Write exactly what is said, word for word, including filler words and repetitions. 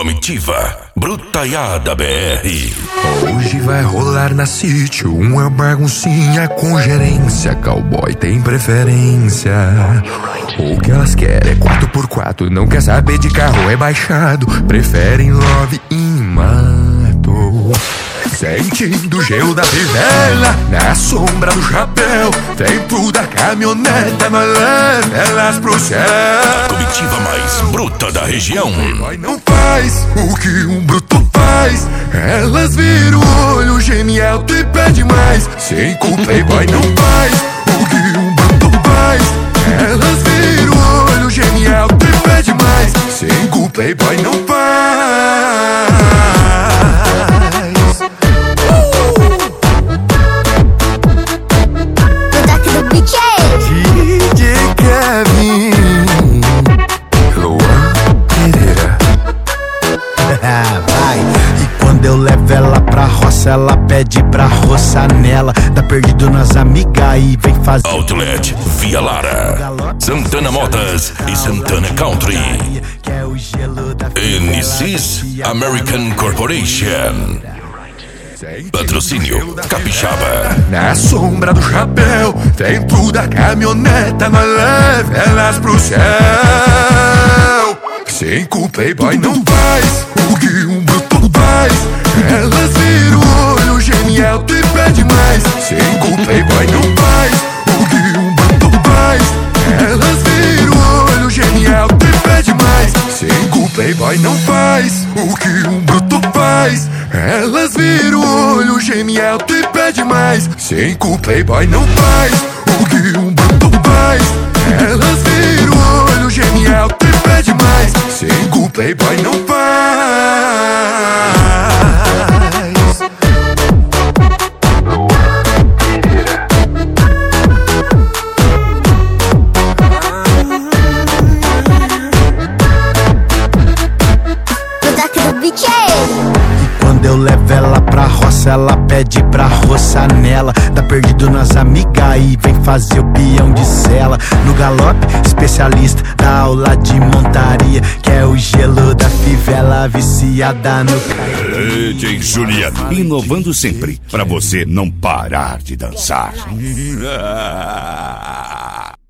Comitiva Brutaiada B R. Hoje vai rolar na sítio uma baguncinha com gerência. Cowboy tem preferência. O que elas querem é quatro por quatro. Não quer saber de carro rebaixado. Preferem love em mato. Sentindo o gelo da fivela na sombra do chapéu. Dentro da caminhoneta nós leva elas pro céu. Comitiva mais bruta da região. Playboy não faz o que um bruto faz. Elas viram o olho, geme alto e pede mais. Cinco Playboy não faz o que um bruto faz. Elas viram o olho, geme alto e pede mais. Cinco Playboy não faz. D J Kevin, Luan Pereira. Vai. E quando eu levo ela pra roça, ela pede pra roçar nela. Tá perdido nas amigas e vem fazer Outlet Via Lara, Santana Motas e Santana Country. N Cs American Corporation. Patrocínio Capixaba. Na sombra do chapéu, dentro da caminhoneta nós leva elas pro céu. Cinco Playboy não faz o que um bruto faz. Elas viram o olho, geme alto e pede mais. Cinco Playboy não faz o que um bruto faz. Elas viram o olho, geme alto e pede mais. Cinco Playboy não faz o que um bruto faz. Elas viram o olho, geme alto e pede mais. Cinco Playboy não faz o que um bruto faz. Elas viram o olho, geme alto e pede mais. Cinco Playboy não faz. Quando eu levo ela pra roça, ela pede pra roçar nela. Tá perdido nas amigas e vem fazer o peão de sela. No galope, especialista da aula de montaria, que é o gelo da fivela viciada no D J Juliano, inovando sempre pra você não parar de dançar.